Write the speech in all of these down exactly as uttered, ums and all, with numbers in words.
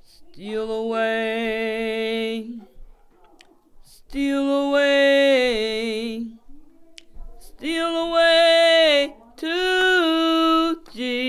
Steal away, steal away, steal away to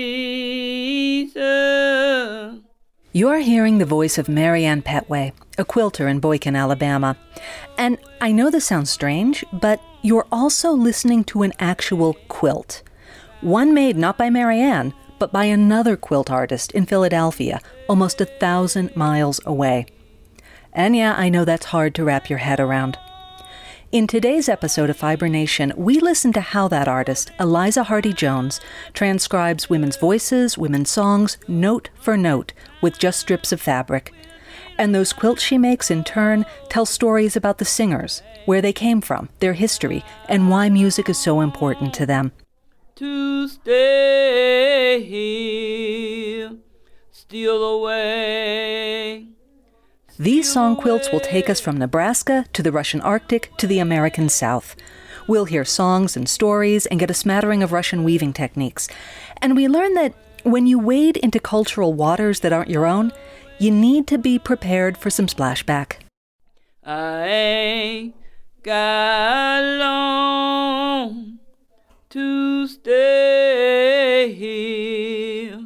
Jesus. You're hearing the voice of Marianne Petway, a quilter in Boykin, Alabama. And I know this sounds strange, but you're also listening to an actual quilt. One made not by Marianne, but by another quilt artist in Philadelphia, almost a thousand miles away. And yeah, I know that's hard to wrap your head around. In today's episode of Fiber Nation, we listen to how that artist, Eliza Hardy Jones, transcribes women's voices, women's songs, note for note, with just strips of fabric. And those quilts she makes, in turn, tell stories about the singers, where they came from, their history, and why music is so important to them. To stay here, steal away. These song quilts will take us from Nebraska to the Russian Arctic to the American South. We'll hear songs and stories and get a smattering of Russian weaving techniques. And we learn that when you wade into cultural waters that aren't your own, you need to be prepared for some splashback. I ain't got long to stay here.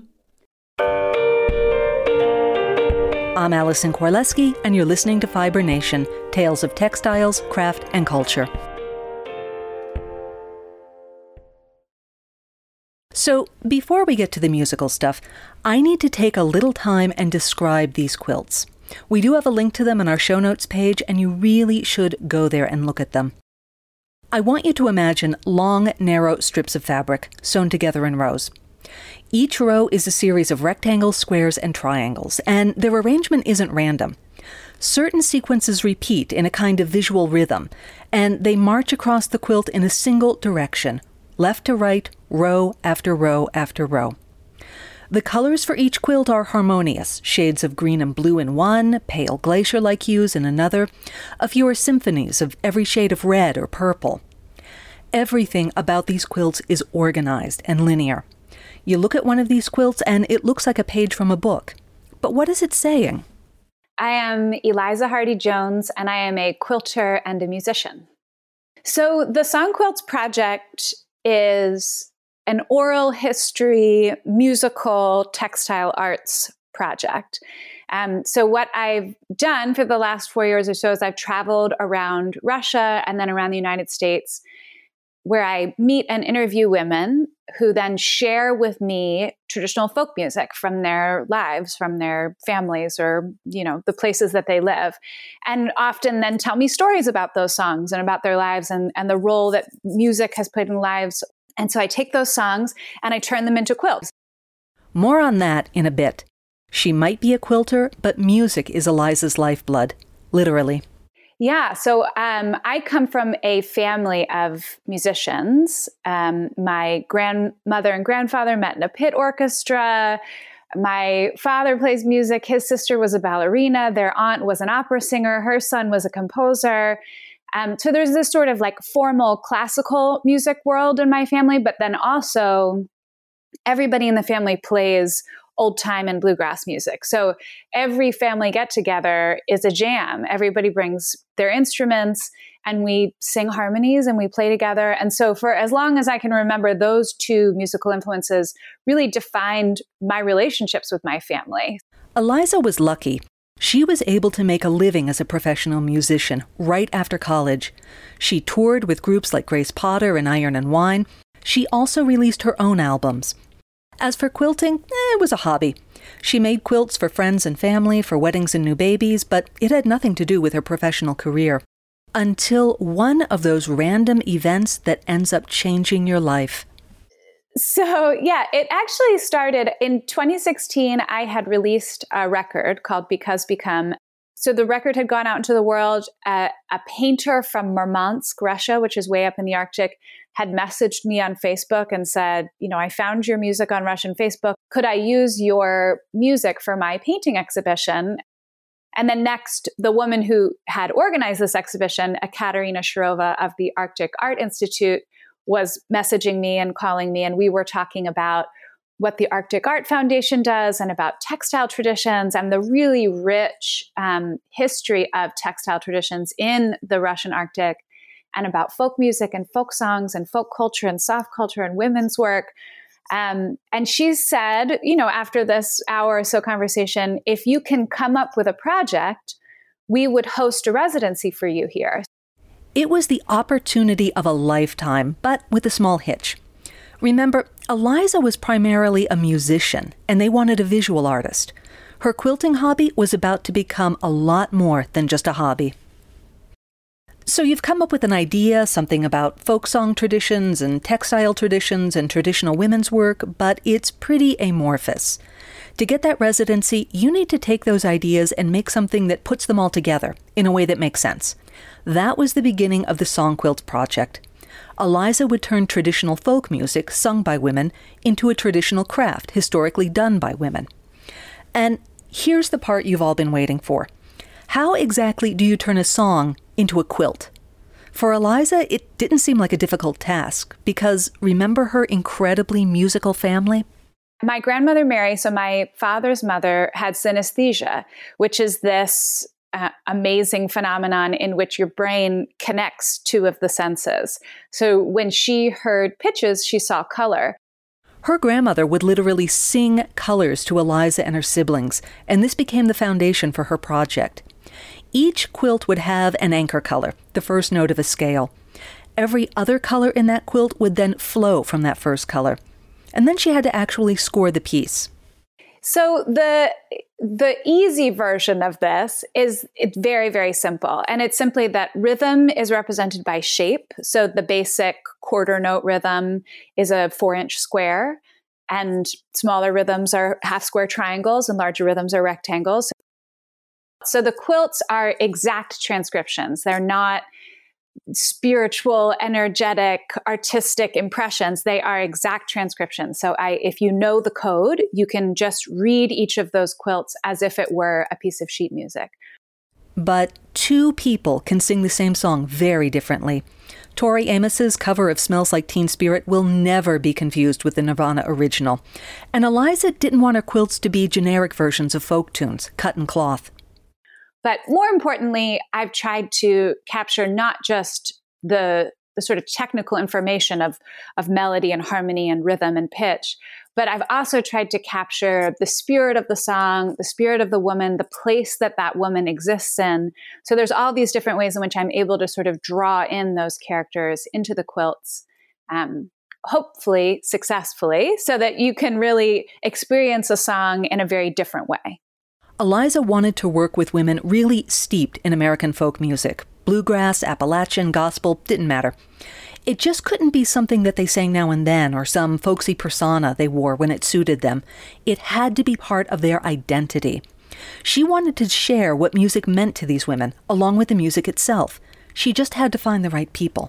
I'm Allison Korleski, and you're listening to Fiber Nation, tales of textiles, craft, and culture. So, before we get to the musical stuff, I need to take a little time and describe these quilts. We do have a link to them on our show notes page, and you really should go there and look at them. I want you to imagine long, narrow strips of fabric sewn together in rows. Each row is a series of rectangles, squares, and triangles, and their arrangement isn't random. Certain sequences repeat in a kind of visual rhythm, and they march across the quilt in a single direction, left to right, row after row after row. The colors for each quilt are harmonious, shades of green and blue in one, pale glacier-like hues in another, a few are symphonies of every shade of red or purple. Everything about these quilts is organized and linear. You look at one of these quilts and it looks like a page from a book. But what is it saying? I am Eliza Hardy Jones, and I am a quilter and a musician. So the Song Quilts Project is an oral history, musical, textile arts project. Um, so what I've done for the last four years or so is I've traveled around Russia and then around the United States, where I meet and interview women who then share with me traditional folk music from their lives, from their families, or, you know, the places that they live. And often then tell me stories about those songs and about their lives and, and the role that music has played in lives. And so I take those songs and I turn them into quilts. More on that in a bit. She might be a quilter, but music is Eliza's lifeblood, literally. Yeah, so um, I come from a family of musicians. Um, my grandmother and grandfather met in a pit orchestra. My father plays music. His sister was a ballerina. Their aunt was an opera singer. Her son was a composer. Um, so there's this sort of like formal classical music world in my family, but then also everybody in the family plays old time and bluegrass music. So every family get together is a jam. Everybody brings their instruments and we sing harmonies and we play together. And so for as long as I can remember, those two musical influences really defined my relationships with my family. Eliza was lucky. She was able to make a living as a professional musician right after college. She toured with groups like Grace Potter and Iron and Wine. She also released her own albums. As for quilting, eh, it was a hobby. She made quilts for friends and family, for weddings and new babies, but it had nothing to do with her professional career. Until one of those random events that ends up changing your life. So yeah, it actually started in twenty sixteen. I had released a record called Because Become. So the record had gone out into the world. Uh, a painter from Murmansk, Russia, which is way up in the Arctic, had messaged me on Facebook and said, you know, I found your music on Russian Facebook. Could I use your music for my painting exhibition? And then next, the woman who had organized this exhibition, Ekaterina Shirova of the Arctic Art Institute, was messaging me and calling me. And we were talking about what the Arctic Art Foundation does and about textile traditions and the really rich um, history of textile traditions in the Russian Arctic, and about folk music and folk songs and folk culture and soft culture and women's work. Um, and she said, you know, after this hour or so conversation, if you can come up with a project, we would host a residency for you here. It was the opportunity of a lifetime, but with a small hitch. Remember, Eliza was primarily a musician, and they wanted a visual artist. Her quilting hobby was about to become a lot more than just a hobby. So you've come up with an idea, something about folk song traditions and textile traditions and traditional women's work, but it's pretty amorphous. To get that residency, you need to take those ideas and make something that puts them all together in a way that makes sense. That was the beginning of the Song Quilts project. Eliza would turn traditional folk music sung by women into a traditional craft historically done by women. And here's the part you've all been waiting for. How exactly do you turn a song into a quilt? For Eliza, it didn't seem like a difficult task, because remember her incredibly musical family? My grandmother Mary, so my father's mother, had synesthesia, which is this uh, amazing phenomenon in which your brain connects two of the senses. So when she heard pitches, she saw color. Her grandmother would literally sing colors to Eliza and her siblings, and this became the foundation for her project. Each quilt would have an anchor color, the first note of a scale. Every other color in that quilt would then flow from that first color. And then she had to actually score the piece. So the the easy version of this is it's very, very simple. And it's simply that rhythm is represented by shape. So the basic quarter note rhythm is a four inch square, and smaller rhythms are half square triangles and larger rhythms are rectangles. So the quilts are exact transcriptions. They're not spiritual, energetic, artistic impressions. They are exact transcriptions. So I, if you know the code, you can just read each of those quilts as if it were a piece of sheet music. But two people can sing the same song very differently. Tori Amos's cover of Smells Like Teen Spirit will never be confused with the Nirvana original. And Eliza didn't want her quilts to be generic versions of folk tunes, cut in cloth. But more importantly, I've tried to capture not just the, the sort of technical information of, of melody and harmony and rhythm and pitch, but I've also tried to capture the spirit of the song, the spirit of the woman, the place that that woman exists in. So there's all these different ways in which I'm able to sort of draw in those characters into the quilts, um, hopefully successfully, so that you can really experience a song in a very different way. Eliza wanted to work with women really steeped in American folk music. Bluegrass, Appalachian, gospel, didn't matter. It just couldn't be something that they sang now and then or some folksy persona they wore when it suited them. It had to be part of their identity. She wanted to share what music meant to these women, along with the music itself. She just had to find the right people.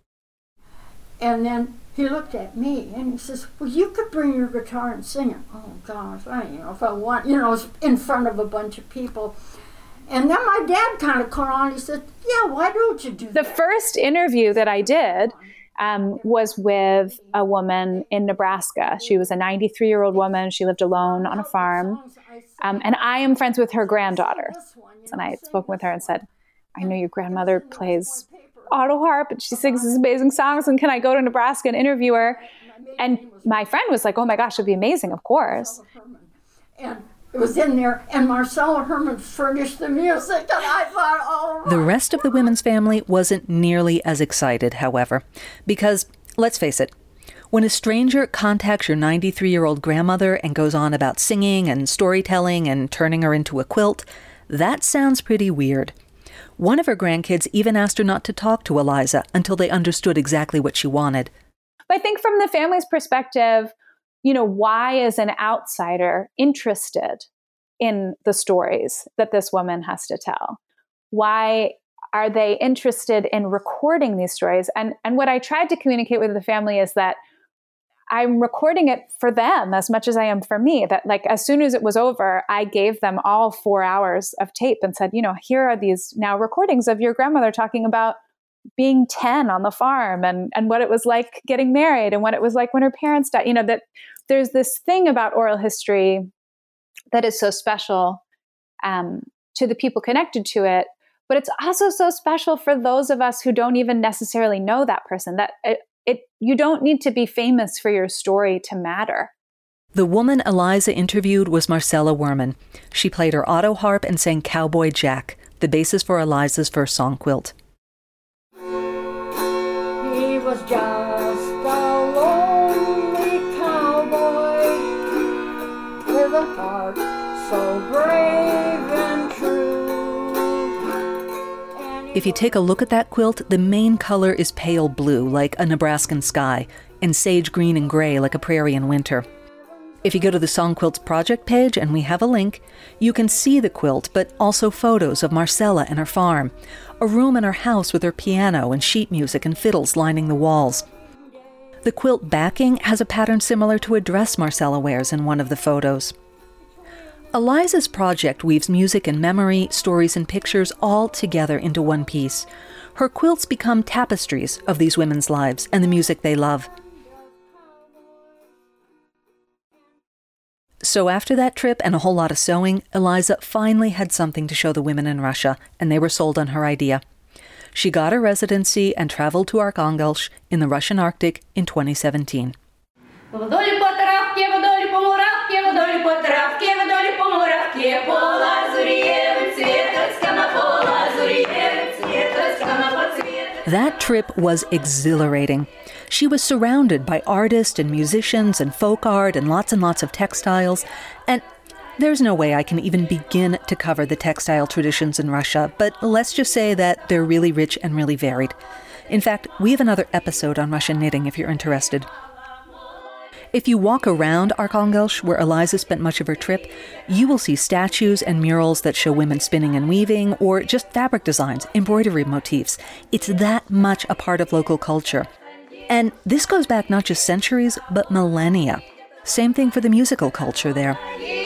And then he looked at me and he says, well, you could bring your guitar and sing it. Oh, gosh, I don't know if I want, you know, in front of a bunch of people. And then my dad kind of caught on. He said, yeah, why don't you do the that? The first interview that I did um, was with a woman in Nebraska. She was a ninety-three-year-old woman. She lived alone on a farm. Um, and I am friends with her granddaughter. And I had spoken with her and said, I know your grandmother plays auto harp and she sings these amazing songs, and can I go to Nebraska and interview her? And my friend was like, oh my gosh, it'd be amazing, of course. And it was in there, and Marcella Herman furnished the music, and I thought, oh. The rest of the women's family wasn't nearly as excited, however, because, let's face it, when a stranger contacts your ninety-three-year-old grandmother and goes on about singing and storytelling and turning her into a quilt, that sounds pretty weird. One of her grandkids even asked her not to talk to Eliza until they understood exactly what she wanted. But I think from the family's perspective, you know, why is an outsider interested in the stories that this woman has to tell? Why are they interested in recording these stories? And, and what I tried to communicate with the family is that I'm recording it for them as much as I am for me. That like, as soon as it was over, I gave them all four hours of tape and said, you know, here are these now recordings of your grandmother talking about being ten on the farm and, and what it was like getting married and what it was like when her parents died. You know, that there's this thing about oral history that is so special um, to the people connected to it, but it's also so special for those of us who don't even necessarily know that person. That it, it you don't need to be famous for your story to matter. The woman Eliza interviewed was Marcella Werman. She played her auto harp and sang Cowboy Jack, the basis for Eliza's first song quilt. He was just a lonely cowboy with a heart so brave and true. And If you take a look at that quilt, the main color is pale blue, like a Nebraskan sky, and sage green and gray, like a prairie in winter. If you go to the Song Quilts project page, and we have a link, you can see the quilt, but also photos of Marcella and her farm, a room in her house with her piano and sheet music and fiddles lining the walls. The quilt backing has a pattern similar to a dress Marcella wears in one of the photos. Eliza's project weaves music and memory, stories and pictures all together into one piece. Her quilts become tapestries of these women's lives and the music they love. So after that trip and a whole lot of sewing, Eliza finally had something to show the women in Russia, and they were sold on her idea. She got a residency and traveled to Arkhangelsk in the Russian Arctic in twenty seventeen. That trip was exhilarating. She was surrounded by artists and musicians and folk art and lots and lots of textiles. And there's no way I can even begin to cover the textile traditions in Russia, but let's just say that they're really rich and really varied. In fact, we have another episode on Russian knitting if you're interested. If you walk around Arkhangelsk, where Eliza spent much of her trip, you will see statues and murals that show women spinning and weaving, or just fabric designs, embroidery motifs. It's that much a part of local culture. And this goes back not just centuries, but millennia. Same thing for the musical culture there.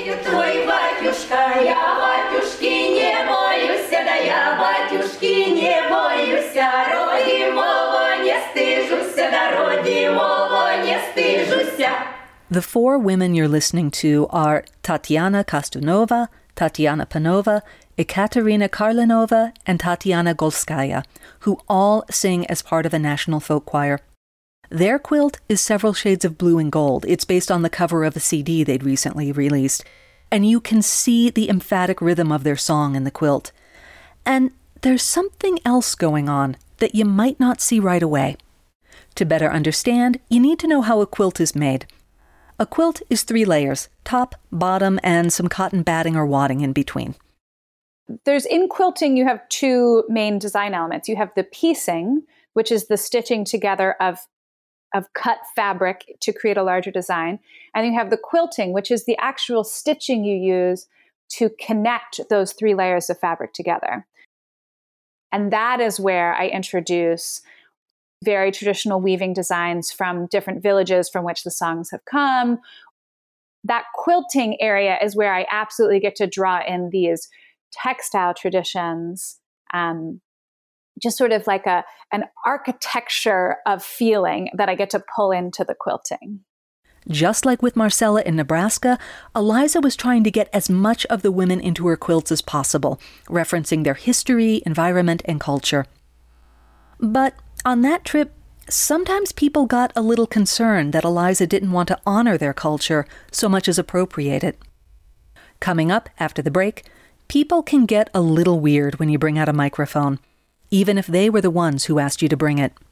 The four women you're listening to are Tatiana Kostunova, Tatiana Panova, Ekaterina Karlinova, and Tatiana Golskaya, who all sing as part of a national folk choir. Their quilt is several shades of blue and gold. It's based on the cover of a C D they'd recently released. And you can see the emphatic rhythm of their song in the quilt. And there's something else going on that you might not see right away. To better understand, you need to know how a quilt is made. A quilt is three layers, top, bottom, and some cotton batting or wadding in between. There's in quilting, you have two main design elements. You have the piecing, which is the stitching together of, of cut fabric to create a larger design. And you have the quilting, which is the actual stitching you use to connect those three layers of fabric together. And that is where I introduce very traditional weaving designs from different villages from which the songs have come. That quilting area is where I absolutely get to draw in these textile traditions, um, just sort of like a an architecture of feeling that I get to pull into the quilting. Just like with Marcella in Nebraska, Eliza was trying to get as much of the women into her quilts as possible, referencing their history, environment, and culture. But on that trip, sometimes people got a little concerned that Eliza didn't want to honor their culture so much as appropriate it. Coming up after the break, people can get a little weird when you bring out a microphone, even if they were the ones who asked you to bring it.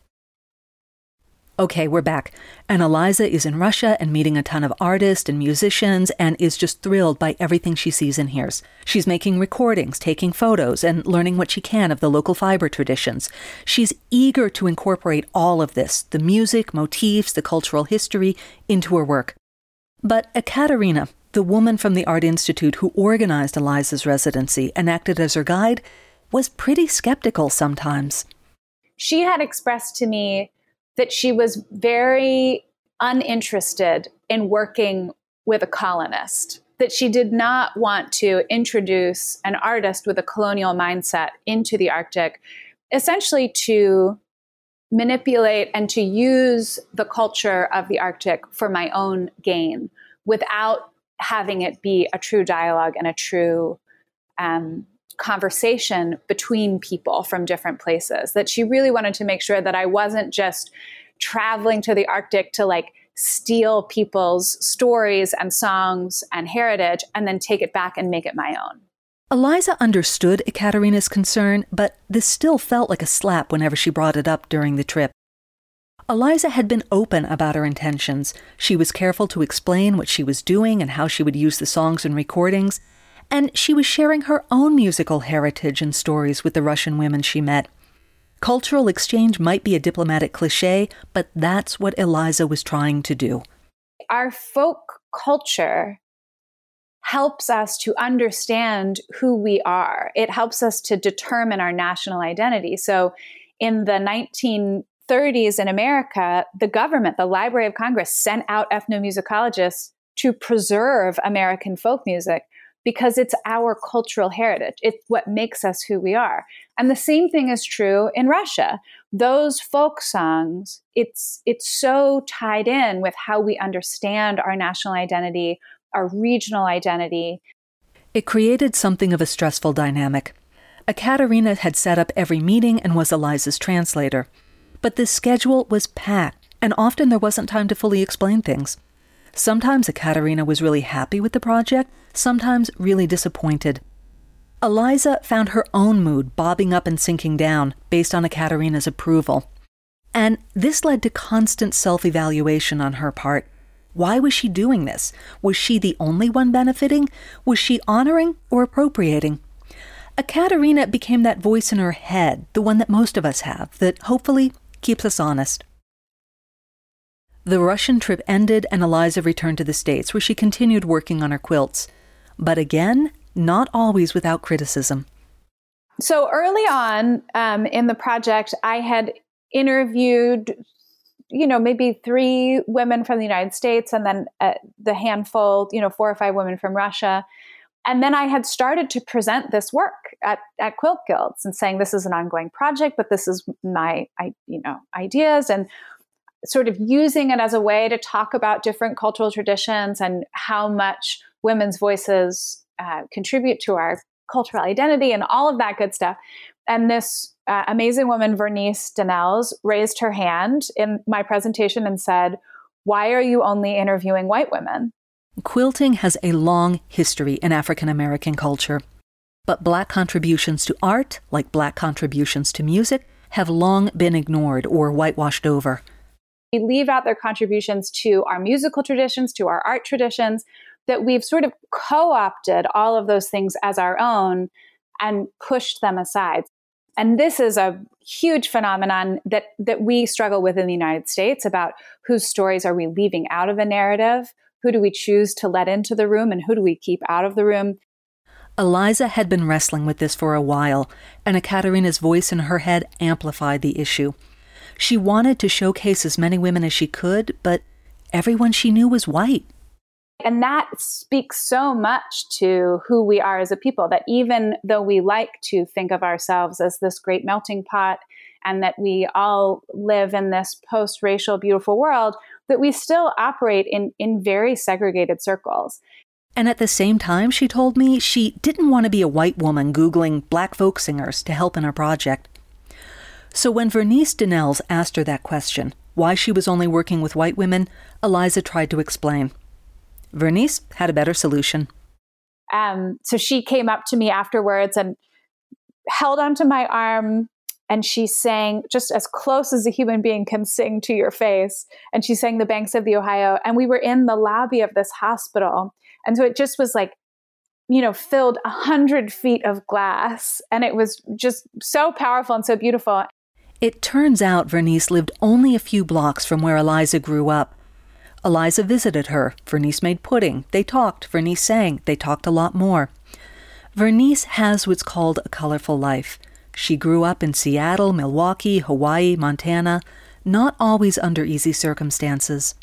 Okay, we're back, and Eliza is in Russia and meeting a ton of artists and musicians and is just thrilled by everything she sees and hears. She's making recordings, taking photos, and learning what she can of the local fiber traditions. She's eager to incorporate all of this, the music, motifs, the cultural history, into her work. But Ekaterina, the woman from the Art Institute who organized Eliza's residency and acted as her guide, was pretty skeptical sometimes. She had expressed to me that she was very uninterested in working with a colonist, that she did not want to introduce an artist with a colonial mindset into the Arctic, essentially to manipulate and to use the culture of the Arctic for my own gain without having it be a true dialogue and a true um, conversation between people from different places. That she really wanted to make sure that I wasn't just traveling to the Arctic to like steal people's stories and songs and heritage and then take it back and make it my own. Eliza understood Ekaterina's concern, but this still felt like a slap whenever she brought it up during the trip. Eliza had been open about her intentions. She was careful to explain what she was doing and how she would use the songs and recordings, and she was sharing her own musical heritage and stories with the Russian women she met. Cultural exchange might be a diplomatic cliché, but that's what Eliza was trying to do. Our folk culture helps us to understand who we are. It helps us to determine our national identity. So in the nineteen thirties in America, the government, the Library of Congress, sent out ethnomusicologists to preserve American folk music because it's our cultural heritage. It's what makes us who we are. And the same thing is true in Russia. Those folk songs, it's it's so tied in with how we understand our national identity, our regional identity. It created something of a stressful dynamic. Ekaterina had set up every meeting and was Eliza's translator. But the schedule was packed, and often there wasn't time to fully explain things. Sometimes Ekaterina was really happy with the project, sometimes really disappointed. Eliza found her own mood bobbing up and sinking down based on Ekaterina's approval. And this led to constant self-evaluation on her part. Why was she doing this? Was she the only one benefiting? Was she honoring or appropriating? Ekaterina became that voice in her head, the one that most of us have, that hopefully keeps us honest. The Russian trip ended and Eliza returned to the States, where she continued working on her quilts. But again, not always without criticism. So early on um, in the project, I had interviewed, you know, maybe three women from the United States and then uh, the handful, you know, four or five women from Russia. And then I had started to present this work at, at Quilt Guilds and saying, this is an ongoing project, but this is my, I, you know, ideas, and sort of using it as a way to talk about different cultural traditions and how much women's voices uh, contribute to our cultural identity and all of that good stuff. And this uh, amazing woman, Vernice Danels, raised her hand in my presentation and said, why are you only interviewing white women? Quilting has a long history in African American culture, but Black contributions to art, like Black contributions to music, have long been ignored or whitewashed over. We leave out their contributions to our musical traditions, to our art traditions, that we've sort of co-opted all of those things as our own and pushed them aside. And this is a huge phenomenon that, that we struggle with in the United States about whose stories are we leaving out of a narrative? Who do we choose to let into the room and who do we keep out of the room? Eliza had been wrestling with this for a while, and Ekaterina's voice in her head amplified the issue. She wanted to showcase as many women as she could, but everyone she knew was white. And that speaks so much to who we are as a people, that even though we like to think of ourselves as this great melting pot and that we all live in this post-racial, beautiful world, that we still operate in, in very segregated circles. And at the same time, she told me she didn't want to be a white woman Googling Black folk singers to help in her project. So when Vernice Danels asked her that question, why she was only working with white women, Eliza tried to explain. Vernice had a better solution. Um, so she came up to me afterwards and held onto my arm, and she sang just as close as a human being can sing to your face. And she sang The Banks of the Ohio. And we were in the lobby of this hospital. And so it just was like, you know, filled a hundred feet of glass. And it was just so powerful and so beautiful. It turns out Vernice lived only a few blocks from where Eliza grew up. Eliza visited her. Vernice made pudding. They talked. Vernice sang. They talked a lot more. Vernice has what's called a colorful life. She grew up in Seattle, Milwaukee, Hawaii, Montana, not always under easy circumstances.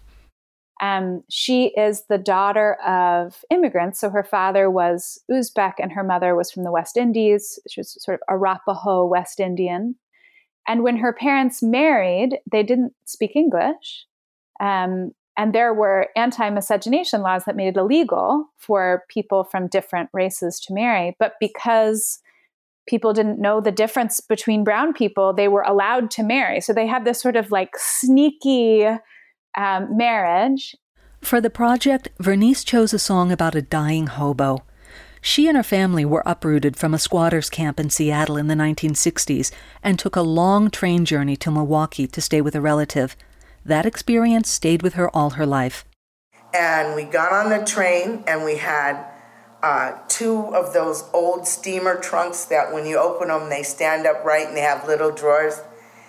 Um, she is the daughter of immigrants. So her father was Uzbek and her mother was from the West Indies. She was sort of Arapaho West Indian. And when her parents married, they didn't speak English. Um, and there were anti-miscegenation laws that made it illegal for people from different races to marry. But because people didn't know the difference between brown people, they were allowed to marry. So they had this sort of like sneaky um, marriage. For the project, Vernice chose a song about a dying hobo. She and her family were uprooted from a squatters' camp in Seattle in the nineteen sixties and took a long train journey to Milwaukee to stay with a relative. That experience stayed with her all her life. And we got on the train and we had uh, two of those old steamer trunks that when you open them, they stand upright and they have little drawers.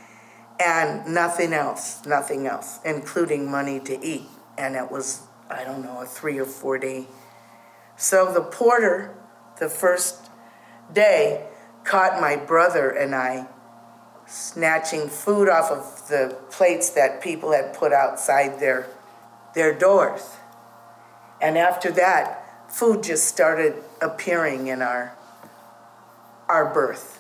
And nothing else, nothing else, including money to eat. And it was, I don't know, a three or four day. So the porter, the first day, caught my brother and I snatching food off of the plates that people had put outside their, their doors. And after that, food just started appearing in our, our berth.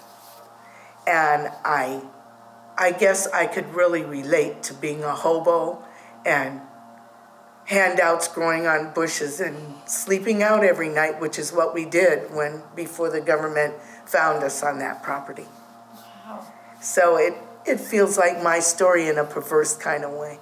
And I, I guess I could really relate to being a hobo and handouts growing on bushes and sleeping out every night, which is what we did when before the government found us on that property. Wow. So it, it feels like my story in a perverse kind of way.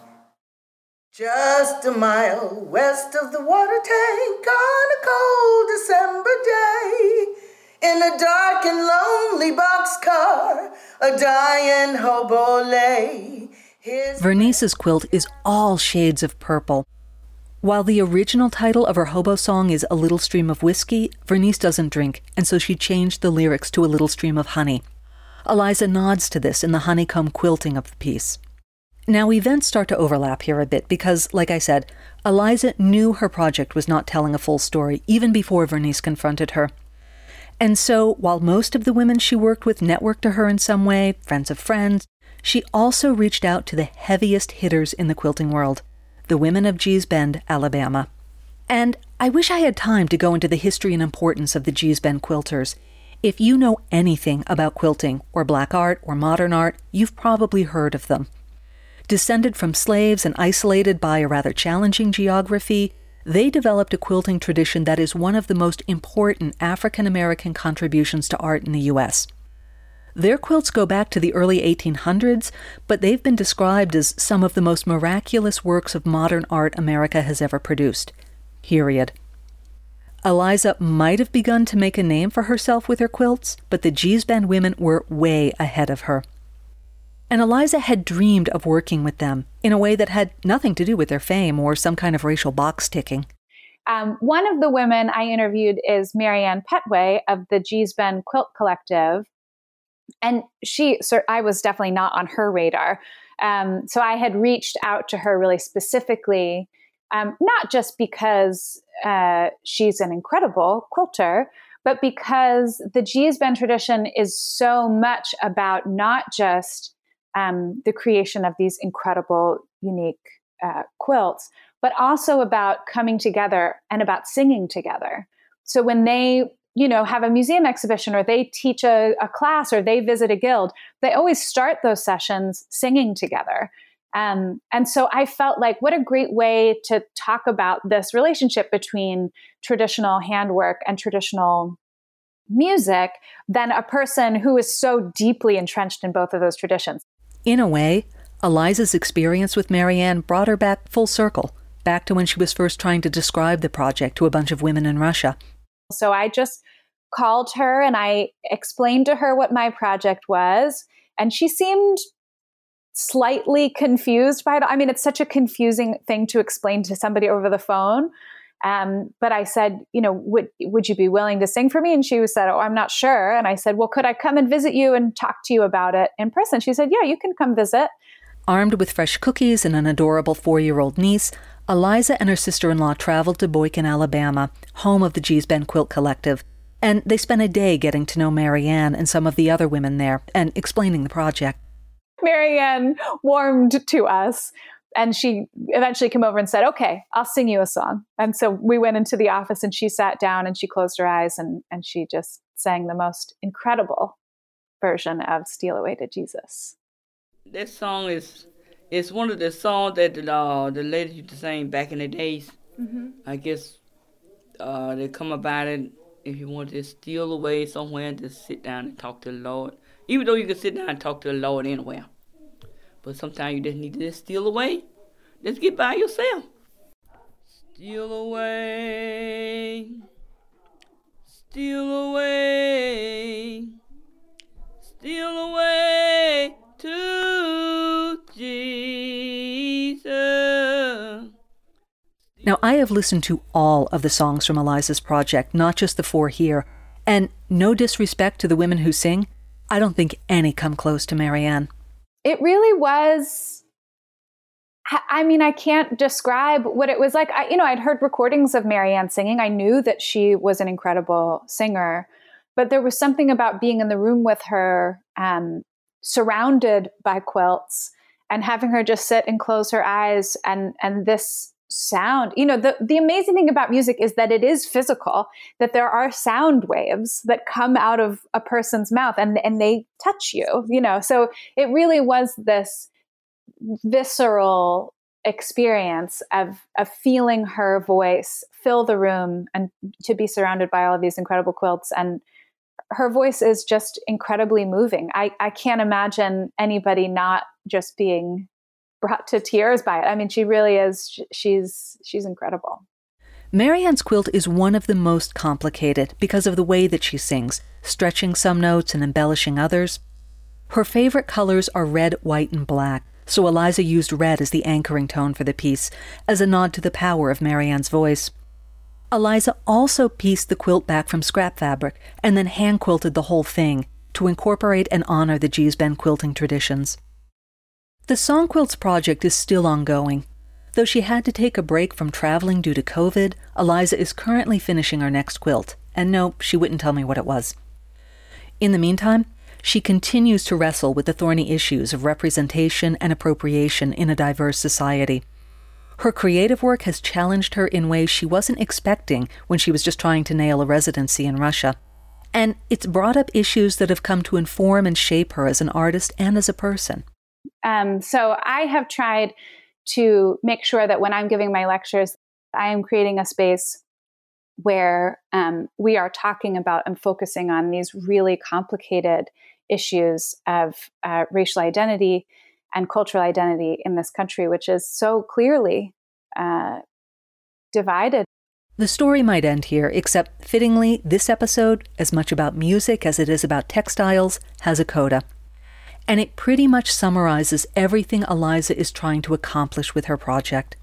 Just a mile west of the water tank on a cold December day, in a dark and lonely boxcar, a dying hobo lay. His Vernice's quilt is all shades of purple. While the original title of her hobo song is A Little Stream of Whiskey, Vernice doesn't drink, and so she changed the lyrics to A Little Stream of Honey. Eliza nods to this in the honeycomb quilting of the piece. Now, events start to overlap here a bit because, like I said, Eliza knew her project was not telling a full story even before Vernice confronted her. And so, while most of the women she worked with networked to her in some way, friends of friends, she also reached out to the heaviest hitters in the quilting world, the women of Gee's Bend, Alabama. And I wish I had time to go into the history and importance of the Gee's Bend quilters. If you know anything about quilting, or black art, or modern art, you've probably heard of them. Descended from slaves and isolated by a rather challenging geography, they developed a quilting tradition that is one of the most important African American contributions to art in the U S. Their quilts go back to the early eighteen hundreds, but they've been described as some of the most miraculous works of modern art America has ever produced. Period. Eliza might have begun to make a name for herself with her quilts, but the Gee's Bend women were way ahead of her. And Eliza had dreamed of working with them in a way that had nothing to do with their fame or some kind of racial box ticking. Um, one of the women I interviewed is Marianne Petway of the Gee's Bend Quilt Collective. And she, so I was definitely not on her radar. Um, so I had reached out to her really specifically, um, not just because uh, she's an incredible quilter, but because the Gee's Bend tradition is so much about not just um, the creation of these incredible, unique uh, quilts, but also about coming together and about singing together. So when they you know, have a museum exhibition or they teach a, a class or they visit a guild, they always start those sessions singing together. Um, and so I felt like what a great way to talk about this relationship between traditional handwork and traditional music than a person who is so deeply entrenched in both of those traditions. In a way, Eliza's experience with Marianne brought her back full circle, back to when she was first trying to describe the project to a bunch of women in Russia. So I just called her and I explained to her what my project was. And she seemed slightly confused by it. I mean, it's such a confusing thing to explain to somebody over the phone. Um, but I said, you know, would would you be willing to sing for me? And she said, oh, I'm not sure. And I said, well, could I come and visit you and talk to you about it in person? She said, yeah, you can come visit. Armed with fresh cookies and an adorable four-year-old niece, Eliza and her sister-in-law traveled to Boykin, Alabama, home of the Gee's Bend Quilt Collective, and they spent a day getting to know Marianne and some of the other women there and explaining the project. Marianne warmed to us, and she eventually came over and said, okay, I'll sing you a song. And so we went into the office and she sat down and she closed her eyes and, and she just sang the most incredible version of Steal Away to Jesus. That song is it's one of the songs that the, uh, the ladies used to sing back in the days. Mm-hmm. I guess uh, they come about it if you want to steal away somewhere and just sit down and talk to the Lord. Even though you can sit down and talk to the Lord anywhere. But sometimes you just need to just steal away. Just get by yourself. Steal away. Steal away. Steal away to Jesus. Now, I have listened to all of the songs from Eliza's project, not just the four here. And no disrespect to the women who sing, I don't think any come close to Marianne. It really was, I mean, I can't describe what it was like. I, you know, I'd heard recordings of Marianne singing. I knew that she was an incredible singer, but there was something about being in the room with her, um, surrounded by quilts, and having her just sit and close her eyes, and and this sound. You know, the, the amazing thing about music is that it is physical, that there are sound waves that come out of a person's mouth and, and they touch you, you know. So it really was this visceral experience of, of feeling her voice fill the room and to be surrounded by all of these incredible quilts. And her voice is just incredibly moving. I, I can't imagine anybody not just being brought to tears by it. I mean, she really is, she's she's incredible. Marianne's quilt is one of the most complicated because of the way that she sings, stretching some notes and embellishing others. Her favorite colors are red, white, and black, so Eliza used red as the anchoring tone for the piece, as a nod to the power of Marianne's voice. Eliza also pieced the quilt back from scrap fabric and then hand-quilted the whole thing to incorporate and honor the Geesben quilting traditions. The Song Quilts project is still ongoing. Though she had to take a break from traveling due to COVID, Eliza is currently finishing her next quilt. And no, she wouldn't tell me what it was. In the meantime, she continues to wrestle with the thorny issues of representation and appropriation in a diverse society. Her creative work has challenged her in ways she wasn't expecting when she was just trying to nail a residency in Russia. And it's brought up issues that have come to inform and shape her as an artist and as a person. Um, so I have tried to make sure that when I'm giving my lectures, I am creating a space where um, we are talking about and focusing on these really complicated issues of uh, racial identity and cultural identity in this country, which is so clearly uh, divided. The story might end here, except fittingly, this episode, as much about music as it is about textiles, has a coda. And it pretty much summarizes everything Eliza is trying to accomplish with her project.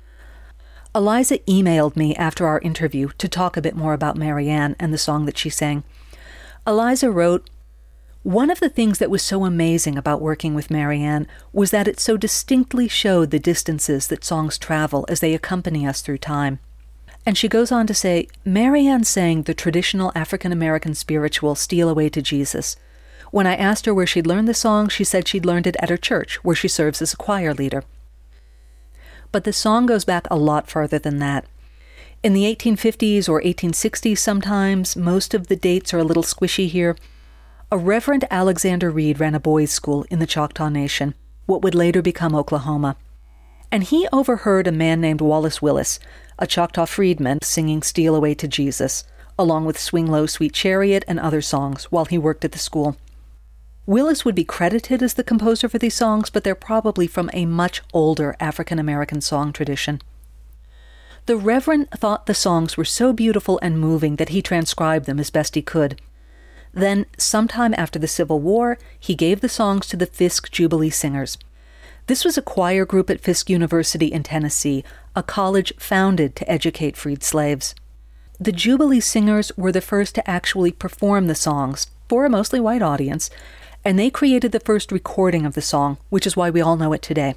Eliza emailed me after our interview to talk a bit more about Marianne and the song that she sang. Eliza wrote, "One of the things that was so amazing about working with Marianne was that it so distinctly showed the distances that songs travel as they accompany us through time." And she goes on to say, Marianne sang the traditional African-American spiritual Steal Away to Jesus. When I asked her where she'd learned the song, she said she'd learned it at her church, where she serves as a choir leader. But the song goes back a lot further than that. In the eighteen fifties or eighteen sixties sometimes, most of the dates are a little squishy here, a Reverend Alexander Reed ran a boys' school in the Choctaw Nation, what would later become Oklahoma. And he overheard a man named Wallace Willis, a Choctaw freedman, singing Steal Away to Jesus, along with Swing Low, Sweet Chariot and other songs while he worked at the school. Willis would be credited as the composer for these songs, but they're probably from a much older African-American song tradition. The Reverend thought the songs were so beautiful and moving that he transcribed them as best he could. Then, sometime after the Civil War, he gave the songs to the Fisk Jubilee Singers. This was a choir group at Fisk University in Tennessee, a college founded to educate freed slaves. The Jubilee Singers were the first to actually perform the songs for a mostly white audience, and they created the first recording of the song, which is why we all know it today.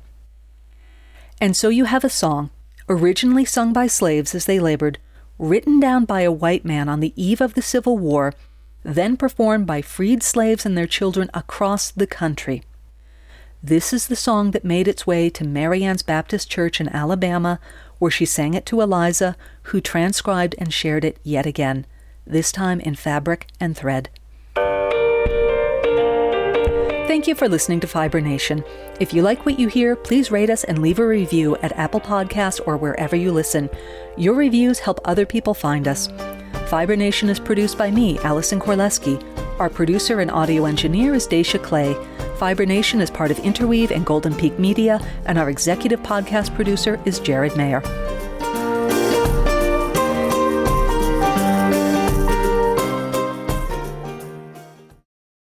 And so you have a song, originally sung by slaves as they labored, written down by a white man on the eve of the Civil War, then performed by freed slaves and their children across the country. This is the song that made its way to Marianne's Baptist Church in Alabama, where she sang it to Eliza, who transcribed and shared it yet again, this time in fabric and thread. Thank you for listening to Fiber Nation. If you like what you hear, please rate us and leave a review at Apple Podcasts or wherever you listen. Your reviews help other people find us. Fiber Nation is produced by me, Allison Korleski. Our producer and audio engineer is Daisha Clay. Fiber Nation is part of Interweave and Golden Peak Media, and our executive podcast producer is Jared Mayer.